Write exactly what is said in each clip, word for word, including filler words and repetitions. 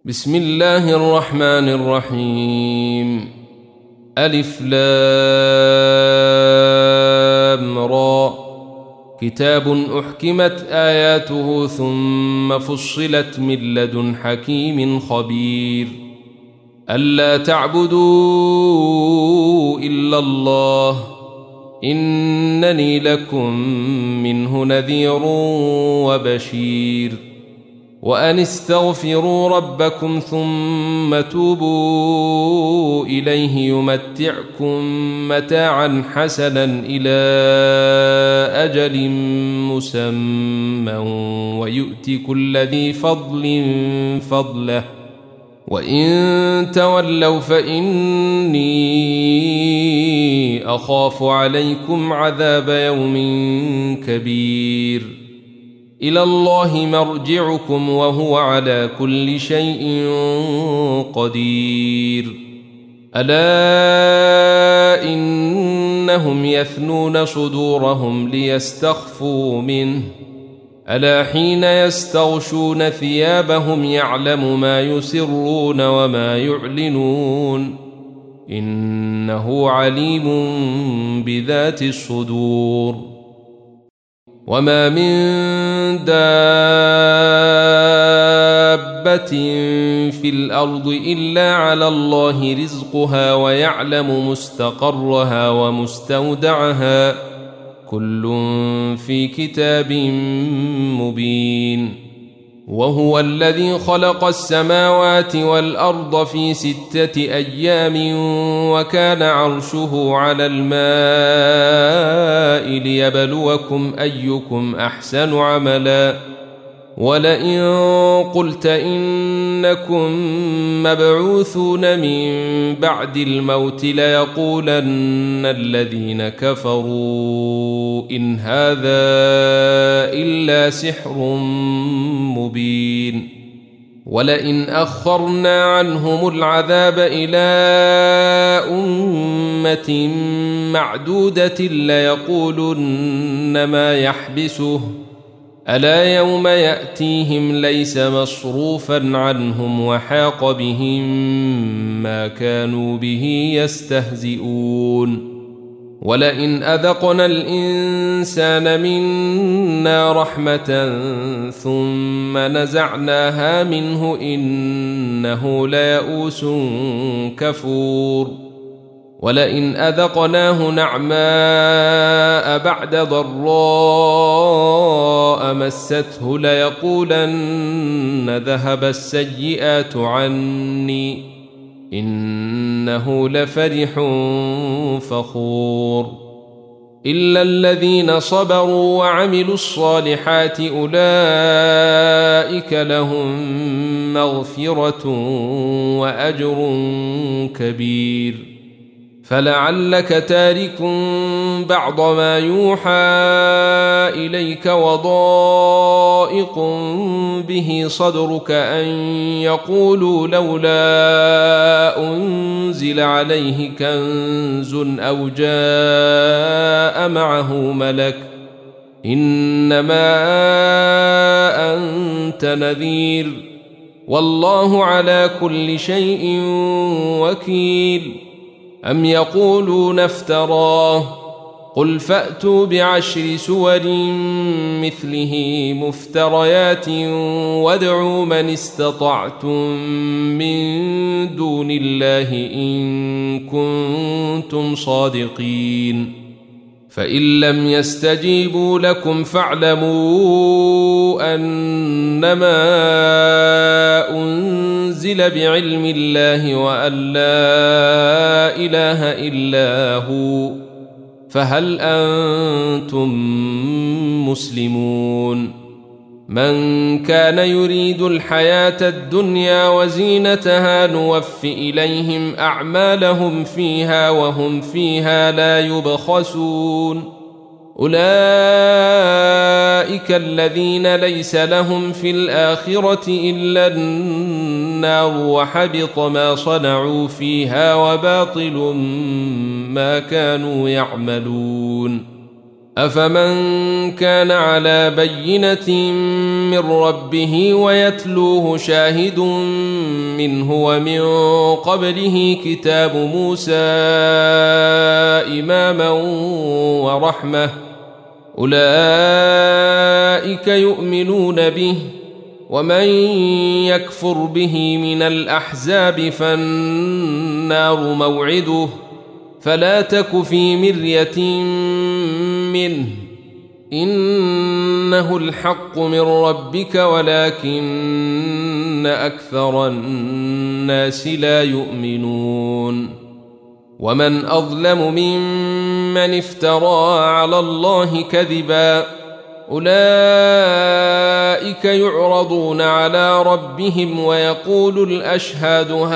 بسم الله الرحمن الرحيم. ألف لام را. كتاب أحكمت آياته ثم فصلت من لدن حكيم خبير. ألا تعبدوا إلا الله إنني لكم منه نذير وبشير. وأن استغفروا ربكم ثم توبوا إليه يمتعكم متاعا حسنا إلى أجل مسمى ويؤتي كل ذي فضل فضله وإن تولوا فإني أخاف عليكم عذاب يوم كبير. إلى الله مرجعكم وهو على كل شيء قدير. ألا إنهم يثنون صدورهم ليستخفوا منه ألا حين يستغشون ثيابهم يعلم ما يسرون وما يعلنون إنه عليم بذات الصدور. وما من دابة في الأرض إلا على الله رزقها ويعلم مستقرها ومستودعها كل في كتاب مبين. وهو الذي خلق السماوات والأرض في ستة أيام وكان عرشه على الماء ليبلوكم أيكم أحسن عملا. ولئن قلت إنكم مبعوثون من بعد الموت ليقولن الذين كفروا إن هذا إلا سحر مبين. ولئن أخرنا عنهم العذاب إلى أمة معدودة ليقولن ما يحبسه ألا يوم يأتيهم ليس مصروفا عنهم وحاق بهم ما كانوا به يستهزئون. ولئن أذقنا الإنسان منا رحمة ثم نزعناها منه إنه ليئوس كفور. ولئن أذقناه نعماء بعد ضراء مسته ليقولن ذهب السيئات عني إنه لفرح فخور. إلا الذين صبروا وعملوا الصالحات أولئك لهم مغفرة وأجر كبير. فلعلك تارك بعض ما يوحى إليك وضائق به صدرك أن يقولوا لولا أنزل عليه كنز أو جاء معه ملك إنما أنت نذير والله على كل شيء وكيل. أم يقولون افتراه قل فأتوا بعشر سور مثله مفتريات وادعوا من استطعتم من دون الله إن كنتم صادقين. فإن لم يستجيبوا لكم فاعلموا أنما أنزل بعلم الله وأن لا إله إلا هو فهل أنتم مسلمون؟ من كان يريد الحياة الدنيا وزينتها نوف إليهم أعمالهم فيها وهم فيها لا يبخسون. أولئك الذين ليس لهم في الآخرة إلا النار وحبط ما صنعوا فيها وباطل ما كانوا يعملون. أفمن كان على بينة من ربه ويتلوه شاهد منه ومن قبله كتاب موسى إماما ورحمة أولئك يؤمنون به ومن يكفر به من الأحزاب فالنار موعده فلا تك في مرية منه إنه الحق من ربك ولكن أكثر الناس لا يؤمنون ومن أظلم ممن افترى على الله كذبا أولئك يعرضون على ربهم ويقول الأشهاد هؤلاء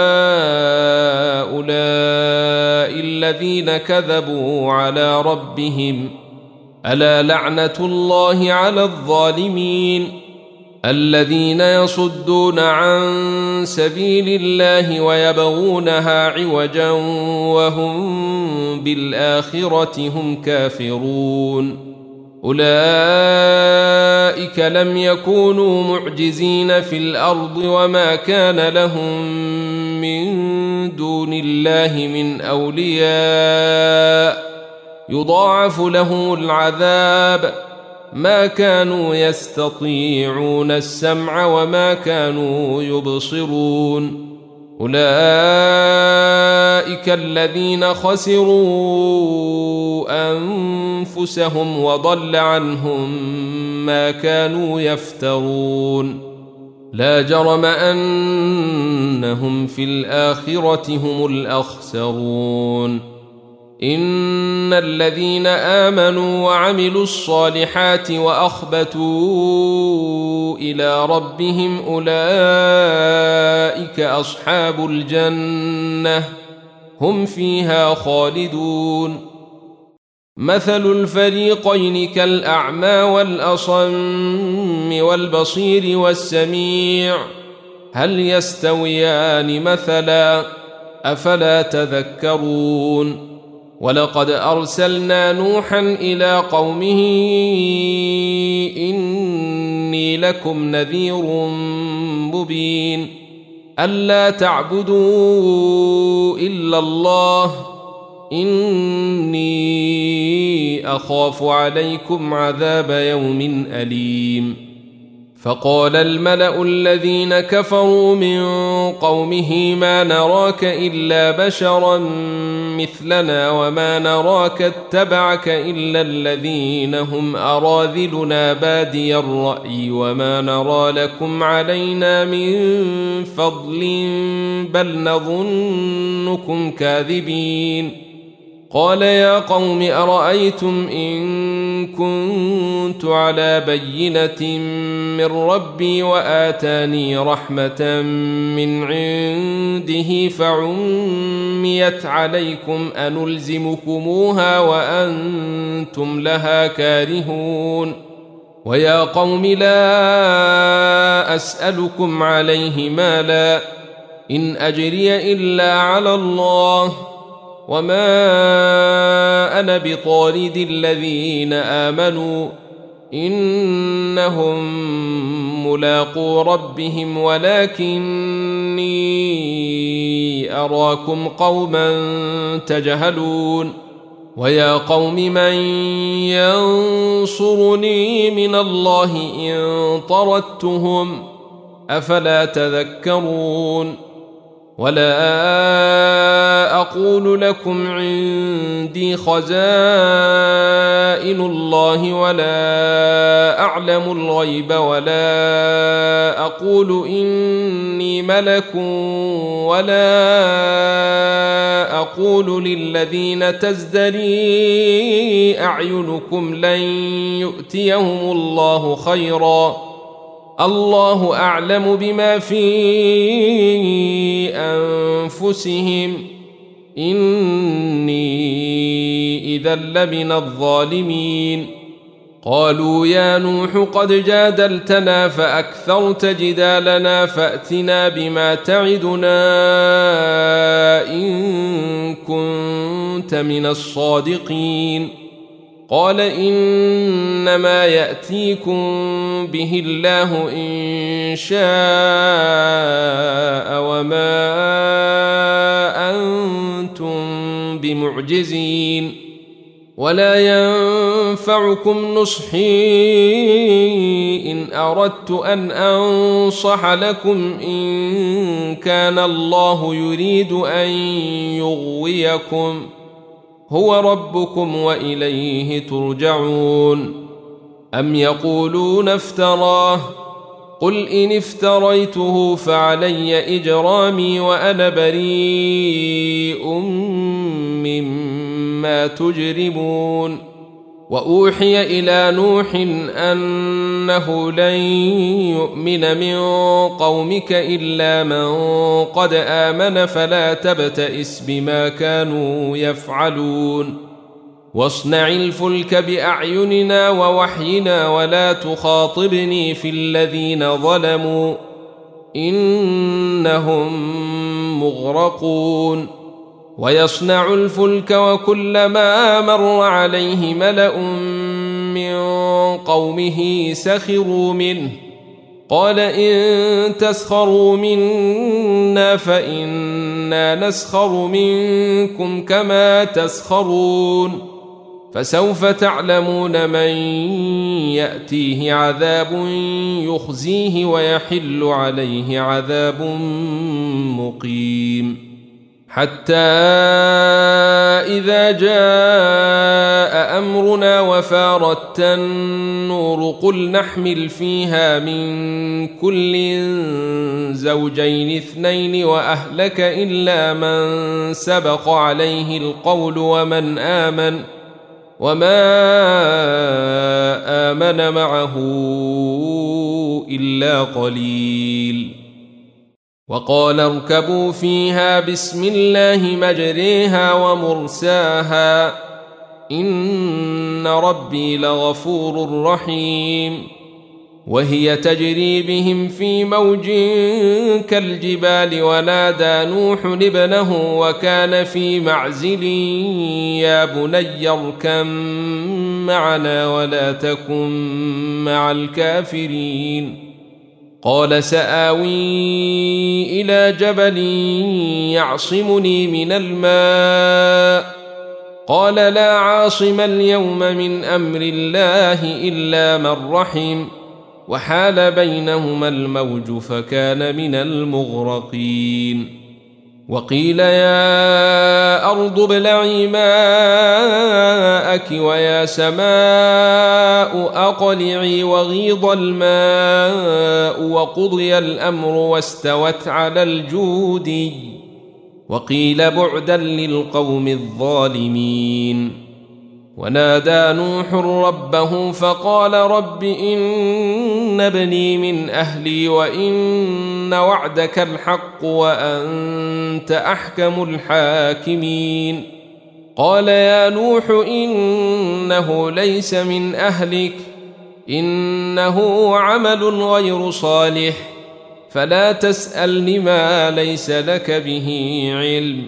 الذين كذبوا على ربهم ألا لعنة الله على الظالمين الذين يصدون عن سبيل الله ويبغونها عوجا وهم بالآخرة هم كافرون أولئك لم يكونوا معجزين في الأرض وما كان لهم من دون الله من أولياء يضاعف لهم العذاب ما كانوا يستطيعون السمع وما كانوا يبصرون أولئك الذين خسروا أنفسهم وضل عنهم ما كانوا يفترون لا جرم أنهم في الآخرة هم الأخسرون إن الذين آمنوا وعملوا الصالحات وأخبتوا إلى ربهم أولئك أصحاب الجنة هم فيها خالدون مثل الفريقين كالأعمى والأصم والبصير والسميع هل يستويان مثلا أفلا تذكرون ولقد أرسلنا نوحا إلى قومه إني لكم نذير مبين ألا تعبدوا إلا الله إني أخاف عليكم عذاب يوم أليم فقال الملأ الذين كفروا من قومه ما نراك إلا بشرا مثلنا وما نراك اتبعك إلا الذين هم أراذلنا بادي الرأي وما نرى لكم علينا من فضل بل نظنكم كاذبين قال يا قوم أرأيتم إن كنت على بينة من ربي وآتاني رحمة من عنده فعميت عليكم أنلزمكموها وأنتم لها كارهون ويا قوم لا أسألكم عليه مالا إن أجري إلا على الله وما أنا بطارد الذين آمنوا إنهم ملاقو ربهم ولكني أراكم قوما تجهلون ويا قوم من ينصرني من الله إن طردتهم أفلا تذكرون ولا أقول لكم عندي خزائن الله ولا أعلم الغيب ولا أقول إني ملك ولا أقول للذين تزدري أعينكم لن يؤتيهم الله خيرا الله أعلم بما في أنفسهم إني إذا لمن الظالمين قالوا يا نوح قد جادلتنا فأكثرت جدالنا فأتنا بما تعدنا إن كنت من الصادقين قال إنما يأتيكم به الله إن شاء وما أنتم بمعجزين ولا ينفعكم نصحي إن أردت أن أنصح لكم إن كان الله يريد أن يغويكم هو ربكم وإليه ترجعون أم يقولون افتراه قل إن افتريته فعلي إجرامي وأنا بريء مما تجرمون وأوحي إلى نوح أنه لن يؤمن من قومك إلا من قد آمن فلا تبتئس بما كانوا يفعلون واصنع الفلك بأعيننا ووحينا ولا تخاطبني في الذين ظلموا إنهم مغرقون ويصنع الفلك وكلما مر عليه ملأ من قومه سخروا منه قال إن تسخروا منا فإنا نسخر منكم كما تسخرون فسوف تعلمون من يأتيه عذاب يخزيه ويحل عليه عذاب مقيم حتى إذا جاء أمرنا وفارت النور قل نحمل فيها من كل زوجين اثنين وأهلك إلا من سبق عليه القول ومن آمن وما آمن معه إلا قليل وقال اركبوا فيها بسم الله مجريها ومرساها إن ربي لغفور رحيم وهي تجري بهم في موج كالجبال ونادى نوح ابنه وكان في معزل يا بني اركب معنا ولا تكن مع الكافرين قال سآوي إلى جبل يعصمني من الماء قال لا عاصم اليوم من أمر الله إلا من رحم وحال بينهما الموج فكان من المغرقين وقيل يا أرض ابلعي ماءك ويا سماء أقلعي وغيض الماء وقضي الأمر واستوت على الجودي وقيل بعدا للقوم الظالمين ونادى نوح ربه فقال رب إن ابني من أهلي وإن وعدك الحق وأنت أحكم الحاكمين قال يا نوح إنه ليس من أهلك إنه عمل غير صالح فلا تسألني ما ليس لك به علم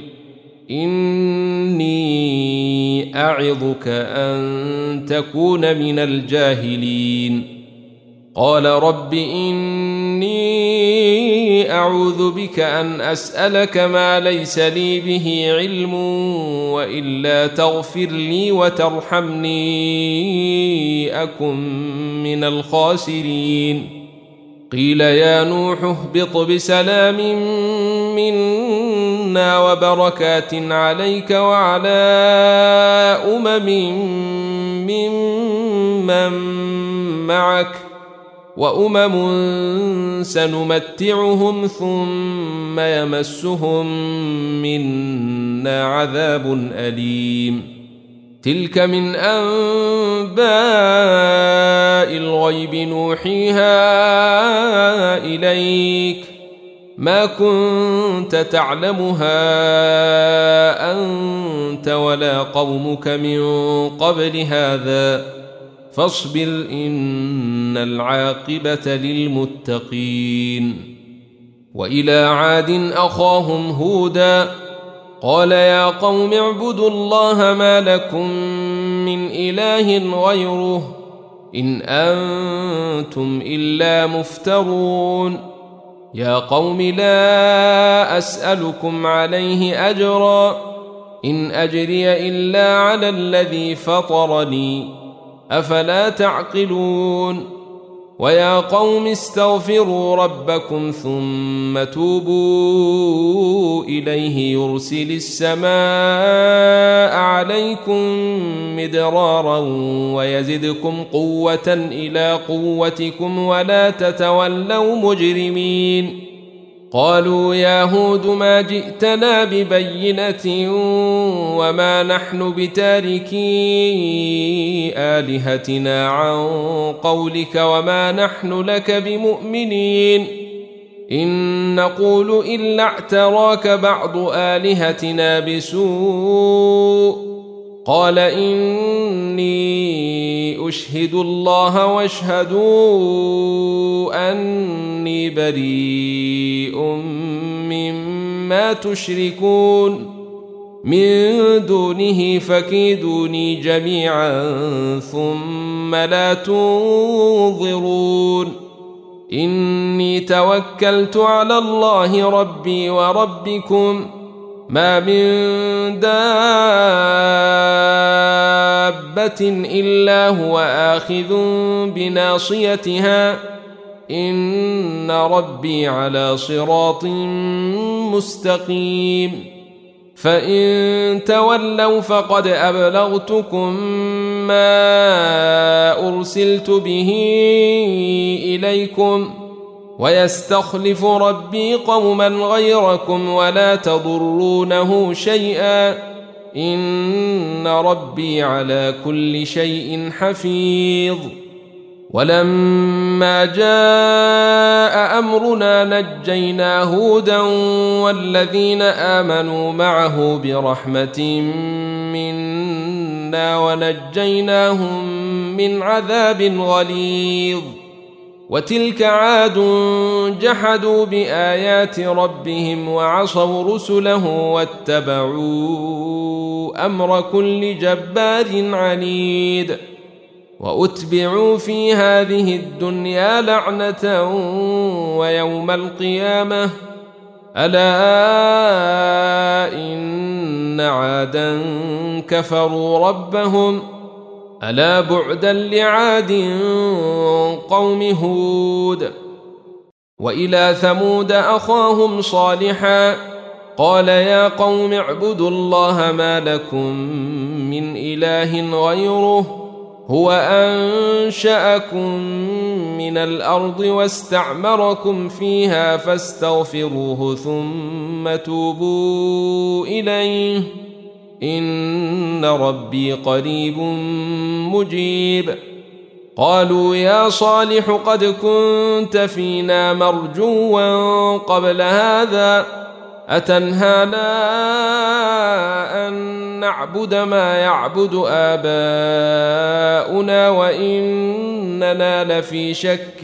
إني أعظك أن تكون من الجاهلين قال رب إني أعوذ بك أن أسألك ما ليس لي به علم وإلا تغفر لي وترحمني أكن من الخاسرين قيل يا نوح اهبط بسلام منا وبركات عليك وعلى أمم ممن معك وأمم سنمتعهم ثم يمسهم منا عذاب أليم تلك من أنباء الغيب نوحيها إليك ما كنت تعلمها أنت ولا قومك من قبل هذا فاصبر إن العاقبة للمتقين وإلى عاد أخاهم هودا قال يا قوم اعبدوا الله ما لكم من إله غيره إن أنتم إلا مفترون يا قوم لا أسألكم عليه أجرا إن أجري إلا على الذي فطرني أفلا تعقلون ويا قوم استغفروا ربكم ثم توبوا إليه يرسل السماء عليكم مدرارا ويزدكم قوة إلى قوتكم ولا تتولوا مجرمين قالوا يا هود ما جئتنا ببينة وما نحن بتاركي آلهتنا عن قولك وما نحن لك بمؤمنين إن نقول إلا اعتراك بعض آلهتنا بسوء قال إني أشهد الله واشهدوا أني بريء مما تشركون من دونه فكيدوني جميعا ثم لا تنظرون إني توكلت على الله ربي وربكم ما من دابة إلا هو آخذ بناصيتها إن ربي على صراط مستقيم فإن تولوا فقد أبلغتكم ما أرسلت به إليكم ويستخلف ربي قوما غيركم ولا تضرونه شيئا إن ربي على كل شيء حفيظ ولما جاء أمرنا نجينا هودا والذين آمنوا معه برحمة منا ونجيناهم من عذاب غليظ وتلك عاد جحدوا بآيات ربهم وعصوا رسله واتبعوا أمر كل جبار عنيد وأتبعوا في هذه الدنيا لعنة ويوم القيامة ألا إن عادا كفروا ربهم ألا بعدا لعاد قوم هود وإلى ثمود أخاهم صالحا قال يا قوم اعبدوا الله ما لكم من إله غيره هو أنشأكم من الأرض واستعمركم فيها فاستغفروه ثم توبوا إليه إن ربي قريب مجيب قالوا يا صالح قد كنت فينا مرجوا قبل هذا أتنهانا أن نعبد ما يعبد آباؤنا وإننا لفي شك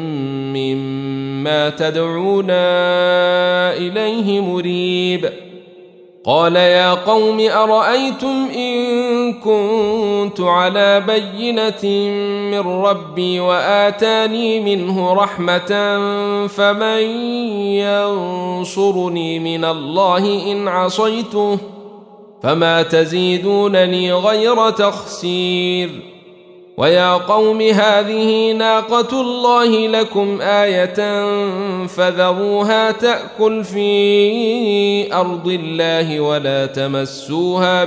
مما تدعونا إليه مريب قال يا قوم أرأيتم إن كنت على بينة من ربي وآتاني منه رحمة فمن ينصرني من الله إن عصيته فما تزيدونني غير تخسير ويا قوم هذه ناقة الله لكم آية فذروها تأكل في أرض الله ولا تمسوها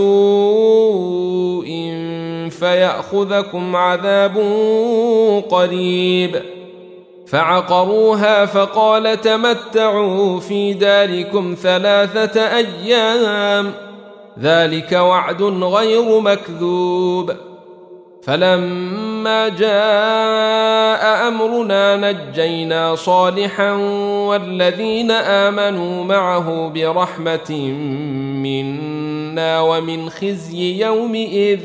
بسوء فيأخذكم عذاب قريب فعقروها فقال تمتعوا في داركم ثلاثة أيام ذلك وعد غير مكذوب فلما جاء أمرنا نجينا صالحا والذين آمنوا معه برحمة منا ومن خزي يومئذ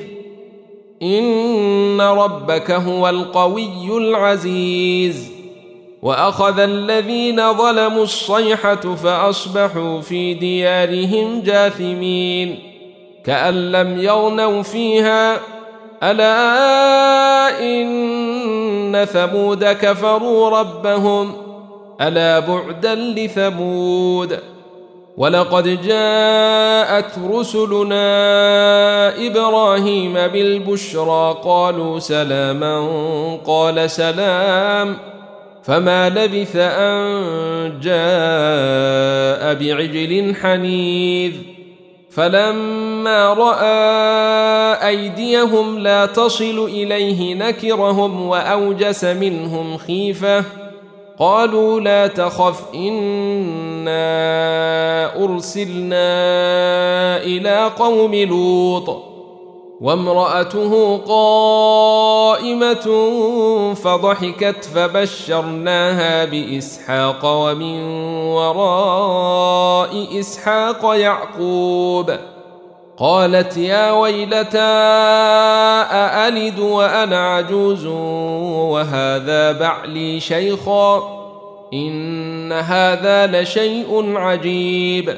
إن ربك هو القوي العزيز وأخذ الذين ظلموا الصيحة فأصبحوا في ديارهم جاثمين كأن لم يغنوا فيها ألا إن ثمود كفروا ربهم ألا بعدا لثمود ولقد جاءت رسلنا إبراهيم بالبشرى قالوا سلاما قال سلام فما لبث أن جاء بعجل حنيذ فلما رأى أيديهم لا تصل إليه نكرهم وأوجس منهم خيفة قالوا لا تخف إنا أرسلنا إلى قوم لوط وامرأته قائمة فضحكت فبشرناها بإسحاق ومن وراء إسحاق يعقوب قالت يا ويلتى أألد وأنا عجوز وهذا بعلي شيخا إن هذا لشيء عجيب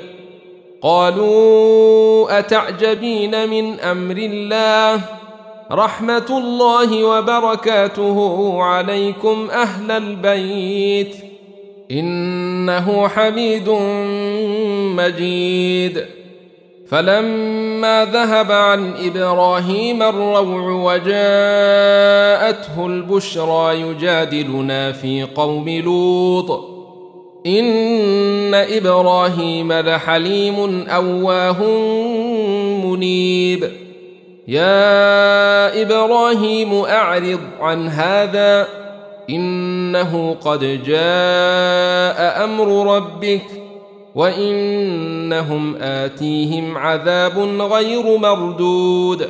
قالوا أتعجبين من أمر الله رحمة الله وبركاته عليكم أهل البيت إنه حميد مجيد فلما ذهب عن إبراهيم الروع وجاءته البشرى يجادلنا في قوم لوط إن إبراهيم لحليم أواه منيب يا إبراهيم أعرض عن هذا إنه قد جاء أمر ربك وإنهم آتيهم عذاب غير مردود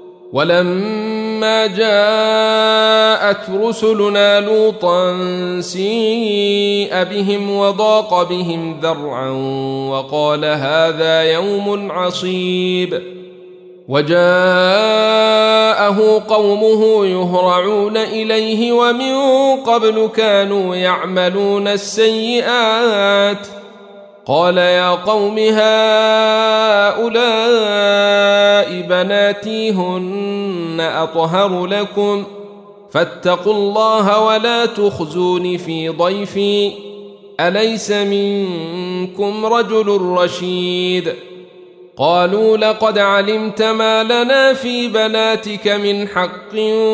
ولما جاءت رسلنا لوطا سيء بهم وضاق بهم ذرعا وقال هذا يوم عصيب وجاءه قومه يهرعون إليه ومن قبل كانوا يعملون السيئات قال يا قوم هؤلاء بناتي هن أطهر لكم فاتقوا الله ولا تخزون في ضيفي أليس منكم رجل رشيد قالوا لقد علمت ما لنا في بناتك من حق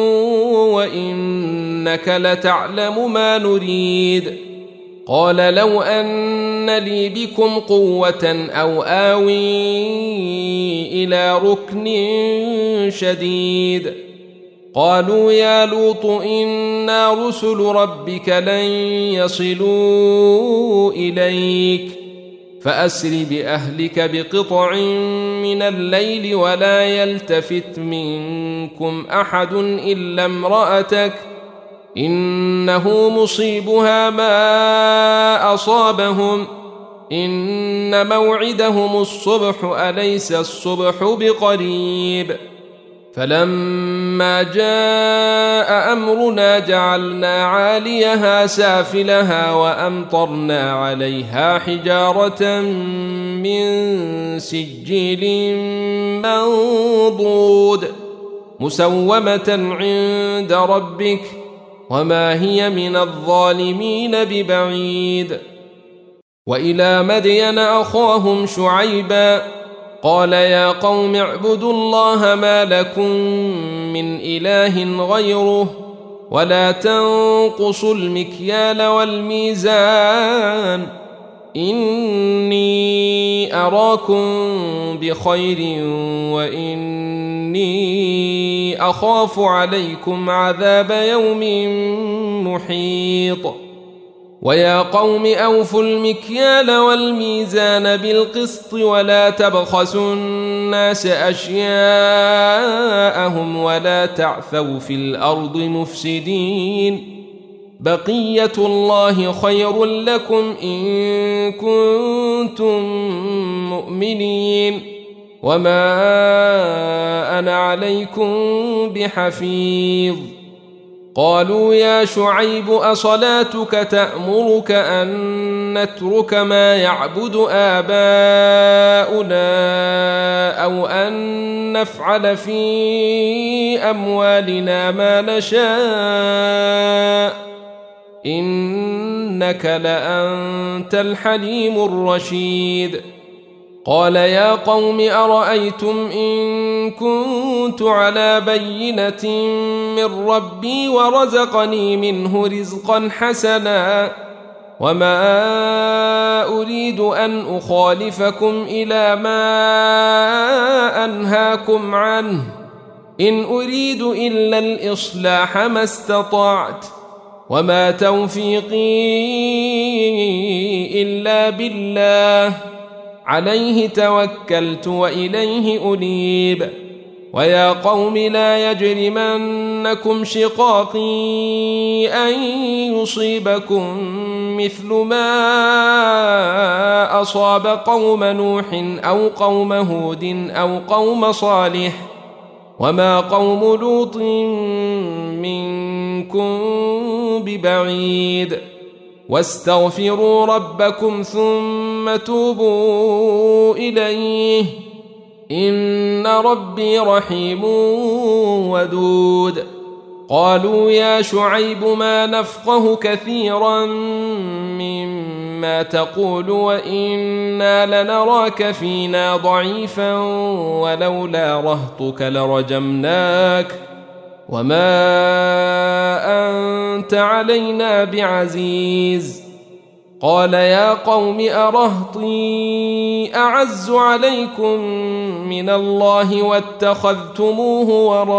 وإنك لتعلم ما نريد قال لو أن لي بكم قوة أو آوي إلى ركن شديد قالوا يا لوط إنا رسل ربك لن يصلوا إليك فأسر بأهلك بقطع من الليل ولا يلتفت منكم أحد إلا امرأتك إنه مصيبها ما أصابهم إن موعدهم الصبح أليس الصبح بقريب فلما جاء أمرنا جعلنا عاليها سافلها وأمطرنا عليها حجارة من سجيل منضود مسومة عند ربك وما هي من الظالمين ببعيد وإلى مدين أخاهم شعيبا قال يا قوم اعبدوا الله ما لكم من إله غيره ولا تنقصوا المكيال والميزان إني أراكم بخير وإني أخاف عليكم عذاب يوم محيط ويا قوم أوفوا المكيال والميزان بالقسط ولا تبخسوا الناس أشياءهم ولا تعثوا في الأرض مفسدين بقية الله خير لكم إن كنتم مؤمنين وما أنا عليكم بحفيظ قالوا يا شعيب أصلاتك تأمرك أن نترك ما يعبد آباؤنا أو أن نفعل في أموالنا ما نشاء إنك لأنت الحليم الرشيد قال يا قوم أرأيتم إن كنت على بينة من ربي ورزقني منه رزقا حسنا وما أريد أن أخالفكم إلى ما أنهاكم عنه إن أريد إلا الإصلاح ما استطعت وما توفيقي إلا بالله عليه توكلت وإليه أنيب ويا قوم لا يجرمنكم شقاقي أن يصيبكم مثل ما أصاب قوم نوح أو قوم هود أو قوم صالح وما قوم لوط منكم ببعيد واستغفروا ربكم ثم توبوا إليه إن ربي رحيم ودود قالوا يا شعيب ما نفقه كثيرا مما تقول وإنا لنراك فينا ضعيفا ولولا رهطك لرجمناك وما أنت علينا بعزيز قال يا قوم أرهطي أعز عليكم من الله واتخذتموه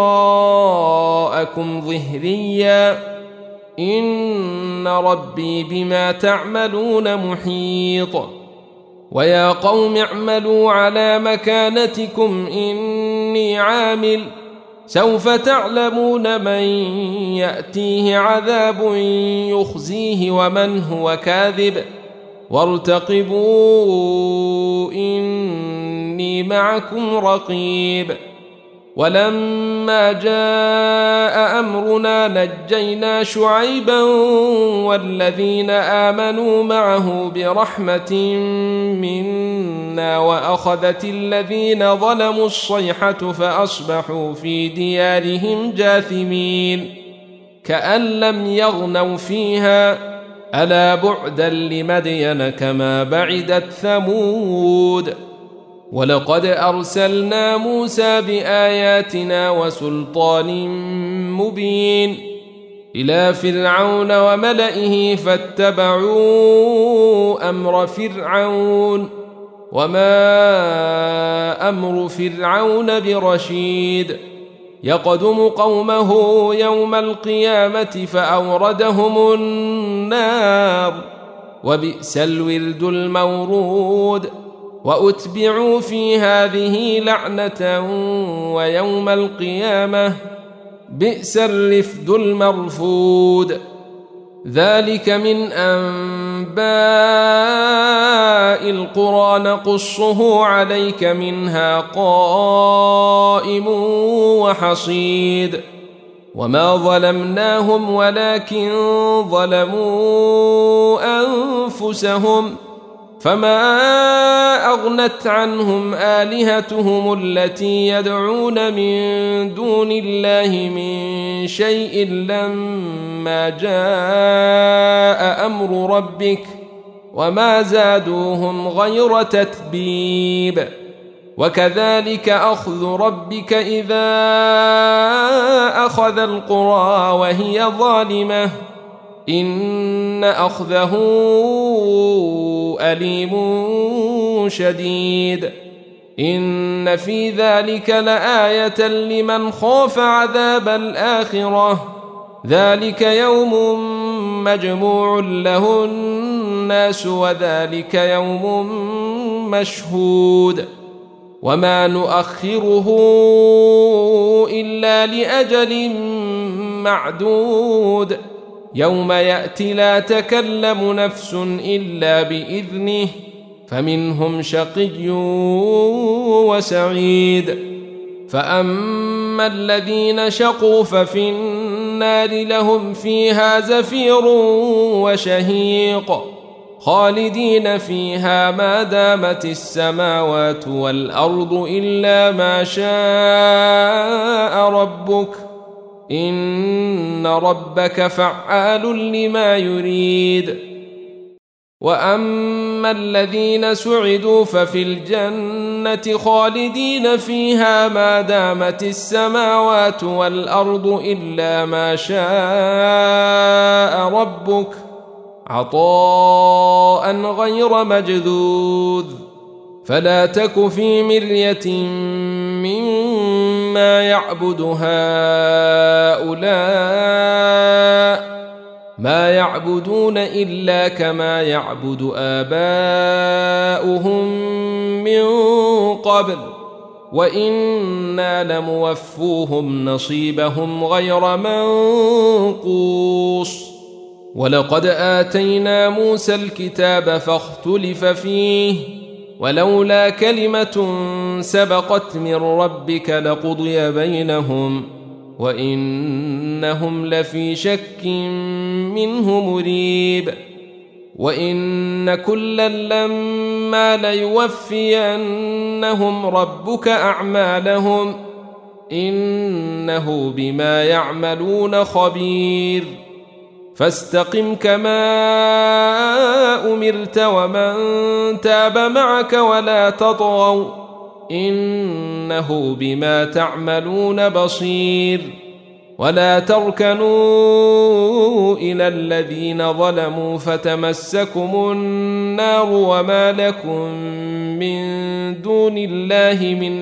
وراءكم ظهريا إن ربي بما تعملون محيط ويا قوم اعملوا على مكانتكم إني عامل سوف تعلمون من يأتيه عذاب يخزيه ومن هو كاذب وارتقبوا إني معكم رقيب ولما جاء أمرنا نجينا شعيبا والذين آمنوا معه برحمة منا وأخذت الذين ظلموا الصيحة فأصبحوا في ديارهم جاثمين كأن لم يغنوا فيها ألا بعدا لمدين كما بعدت ثمود ولقد أرسلنا موسى بآياتنا وسلطان مبين إلى فرعون وملئه فاتبعوا أمر فرعون وما أمر فرعون برشيد يقدم قومه يوم القيامة فأوردهم النار وبئس الورد المورود وأتبعوا في هذه لعنة ويوم القيامة بئس الرفد المرفود ذلك من أنباء القرى نقصه عليك منها قائم وحصيد وما ظلمناهم ولكن ظلموا أنفسهم فما أغنت عنهم آلهتهم التي يدعون من دون الله من شيء لما جاء أمر ربك وما زادوهم غير تتبيب وكذلك أخذ ربك إذا أخذ القرى وهي ظالمة إن أخذه أليم شديد إن في ذلك لآية لمن خاف عذاب الآخرة ذلك يوم مجموع له الناس وذلك يوم مشهود وما نؤخره إلا لأجل معدود يوم يأتي لا تكلم نفس إلا بإذنه فمنهم شقي وسعيد فأما الذين شقوا ففي النار النار لهم فيها زفير وشهيق خالدين فيها ما دامت السماوات والأرض إلا ما شاء ربك إن ربك فعال لما يريد. وأما الذين سعدوا ففي الجنة خالدين فيها ما دامت السماوات والأرض إلا ما شاء ربك عطاء غير مجذوذ. فلا تك في مرية مما يعبد هؤلاء ما يعبدون إلا كما يعبد آباؤهم من قبل وإنا لموفوهم نصيبهم غير منقوص. ولقد آتينا موسى الكتاب فاختلف فيه ولولا كلمة سبقت من ربك لقضي بينهم وإنهم لفي شك منه مريب. وإن كلا لما ليوفينهم ربك أعمالهم إنه بما يعملون خبير. فاستقم كما أمرت ومن تاب معك ولا تطغوا إنه بما تعملون بصير. ولا تركنوا إلى الذين ظلموا فتمسكم النار وما لكم من دون الله من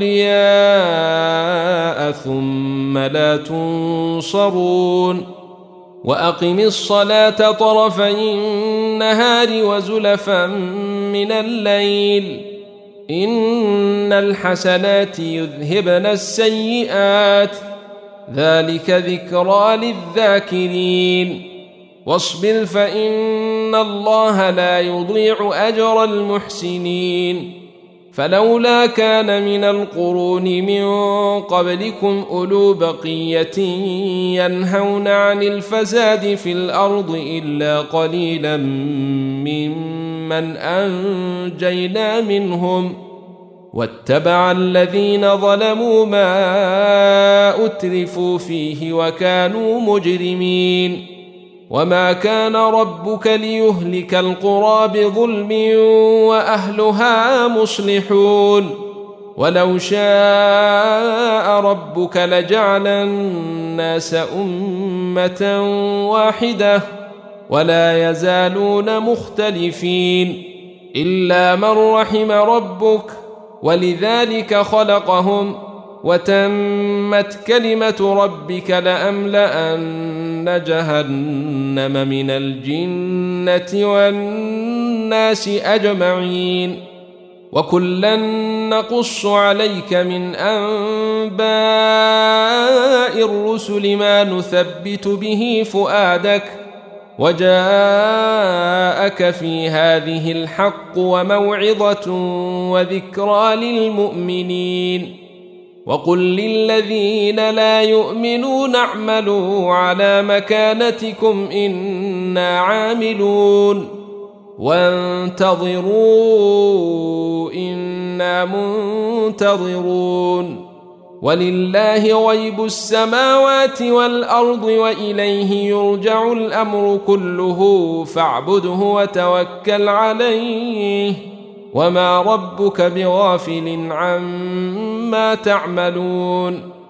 أولياء ثم لا تنصرون. وأقم الصلاة طرفي النهار وزلفا من الليل إن الحسنات يذهبن السيئات ذلك ذكرى للذاكرين. واصبر فإن الله لا يضيع أجر المحسنين. فلولا كان من القرون من قبلكم أولو بقية ينهون عن الفساد في الأرض إلا قليلا ممن أنجينا منهم واتبع الذين ظلموا ما أترفوا فيه وكانوا مجرمين. وما كان ربك ليهلك القرى بظلم وأهلها مصلحون. ولو شاء ربك لجعل الناس أمة واحدة ولا يزالون مختلفين إلا من رحم ربك ولذلك خلقهم وتمت كلمة ربك لأملأن جهنم من الجنة والناس أجمعين. وكلا نقص عليك من أنباء الرسل ما نثبت به فؤادك وجاءك في هذه الحق وموعظة وذكرى للمؤمنين. وقل للذين لا يؤمنون اعملوا على مكانتكم إنا عاملون وانتظروا إنا منتظرون. ولله غيب السماوات والأرض وإليه يرجع الأمر كله فاعبده وتوكل عليه وما ربك بغافل عما تعملون.